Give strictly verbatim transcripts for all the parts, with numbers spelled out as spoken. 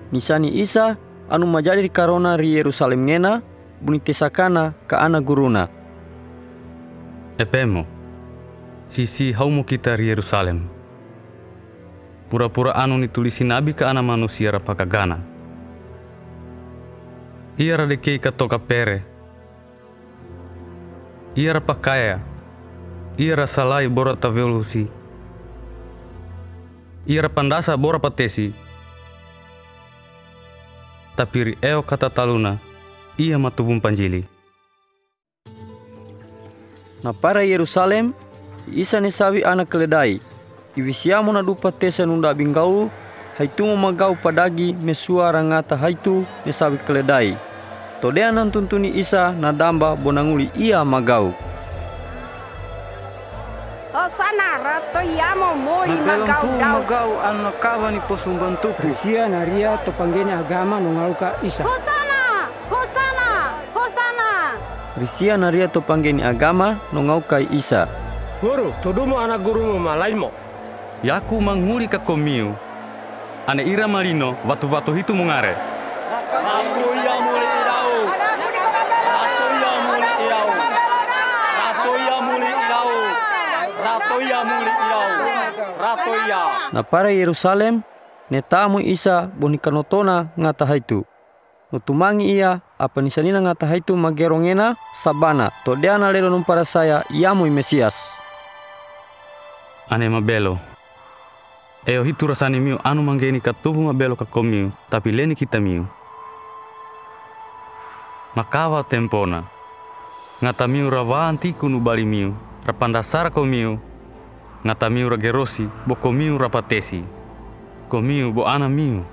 Nisani Isa anu majadi di karona ri Yerusalem ngena buni tesakana ka ana guruna. Epemo, sisi haumu kita ri Yerusalem. Pura-pura anu nitulisi nabi ka ana manusia rapakagana. Ia radekei katoka pere. Ia rapakaya. Ia rasalai bora tavelusi. Ia rapandasa bora patesi. Tapi ri eo kata taluna, ia matuvum panjili. Na para Yerusalem, Isa ne sawi anak keledai. Iwisiamu na dupa tesa nunda bingau, haitumu magau padagi mesua rangata haitu ne sawi keledai. Todea nan tuntuni Isa na damba bonanguli ia magau. Hosana rato yamo moi magau dau. Magau ano kawa ni posumbantuku. Risia na ria to panggeni agama nungaluka Isa. Hosana! Hosana! Hosana! Risia na ria to panggeni agama nungaukai Isa. Guru, tudumu anak gurumu malaimo. Yaku manguli ka komiu. Ane ira malino watu-watu hitu mungare. Aku ya muli irau. Ratu ya muli irau. Ratu ya muli irau. Ratu ya muli irau. Ratu ya. Na para Yerusalem, ne tamu Isa boni kanotona ngata haitu. Nutumangi ia apa nisanina ngata haitu magerongena sabana. Todeana lelo num para saya iamu Mesias. Ane mabelo. Eo hitu rasani miu anu manggeni katubu mabelo ka komiu, tapi leni kita miu. Makawa tempona. Ngata miu rawaan tiku nu bali miu, rapandasara komiu. Ngata miu ragerosi, bo komiu rapatesi. Komiu bo ana miu.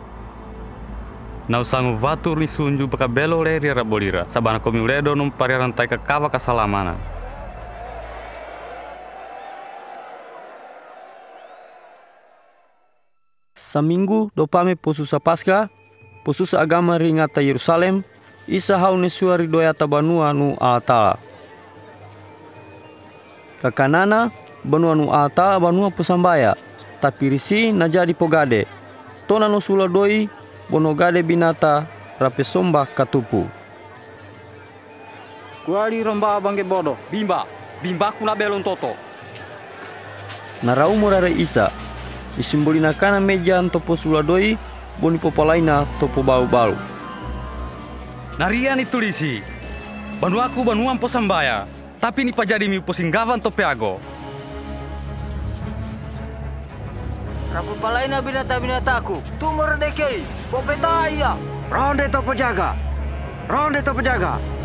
Nau sangu vatur ni sunju pakabelo leri rabolira, sabana komiu ledo num pariarantai ka kawa kasalamana. Saminggu dopame posusa Paskah, posusa agama ringata Yerusalem, Isa hau nesuari doyata banua nu Aatala. Kakanana banua nu Aatala banua pusambaya, tapi risi na jadi pogade. Tona no sula doi bonogade binata rapesomba katupu. Kuali romba bangge bodo. Bimba, bimba kuna belon toto. Naraumu rare Isa. Disimbulina kana meja topo suladoi boni popolaina topo balu-balu. Naria ni tulisi. Banuaku banuam posambaya, tapi ni pajadi mi posinggavan topeago. Rapu palaina binata-binataku. Tumor dekei. Bopeta iya. Ronde topo jaga. Ronde topo jaga.